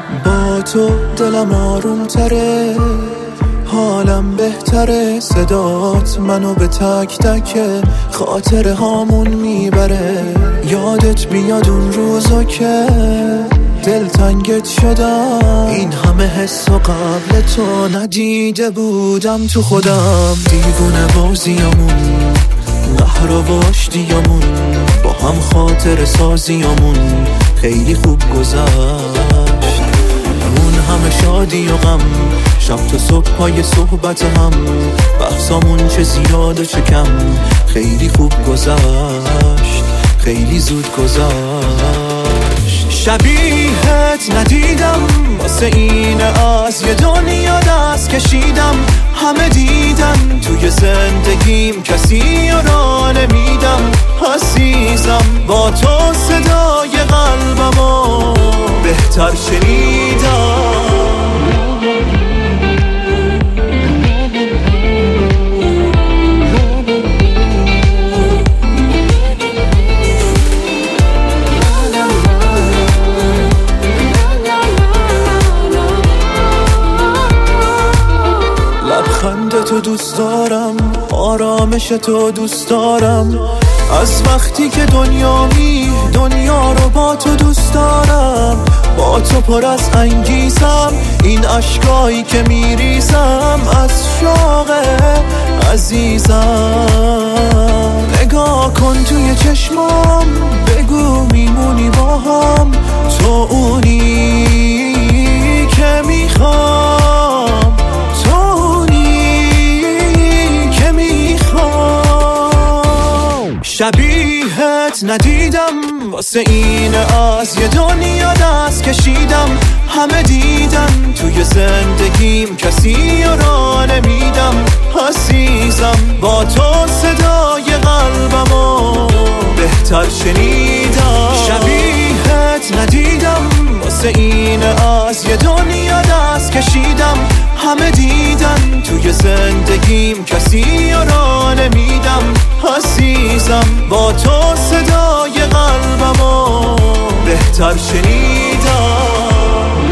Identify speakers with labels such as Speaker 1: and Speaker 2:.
Speaker 1: با تو دلم آروم تره، حالم بهتره، صدات منو به تک تک خاطره هامون میبره. یادت بیاد اون روزا که دلتنگت شدم، این همه حس و قبل تو ندیده بودم تو خودم. دیوونه بازیامون، قهر و واشتیامون، با هم خاطر سازیامون خیلی خوب گذشت. اون همه شادی و غم، شب تا صبح پای صحبت هم، بحثامون چه زیاد و چه کم خیلی خوب گذشت، خیلی زود گذشت. شبیهت ندیدم، واسه این از یه دنیا دست کشیدم. همه دیدن توی زندگیم، کسی را نمیدم. عزیزم با تو صدای قلبمو بهتر شنیدم. لبخند تو دوست دارم، آرامش تو دوست دارم. از وقتی که دنیا رو با تو دوست دارم. با تو پر از انگیزم، این اشکایی که میریزم از شوق عزیزم. نگاه کن توی چشمام، بگو میمونی با هم. تو اونی که میخوام، تو اونی که میخوام. شبیهت ندیدم، واسه این از یه دنیا دست کشیدم. همه دیدن توی زندگیم، کسی را نمیدم. عزیزم با تو صدای قلبمو بهتر شنیدم. شبیهت ندیدم، واسه این از یه دنیا دست کشیدم. همه دیدن توی زندگیم، کسی را نمیدم. عزیزم با تو صدای قلبمو بهتر شنیدم.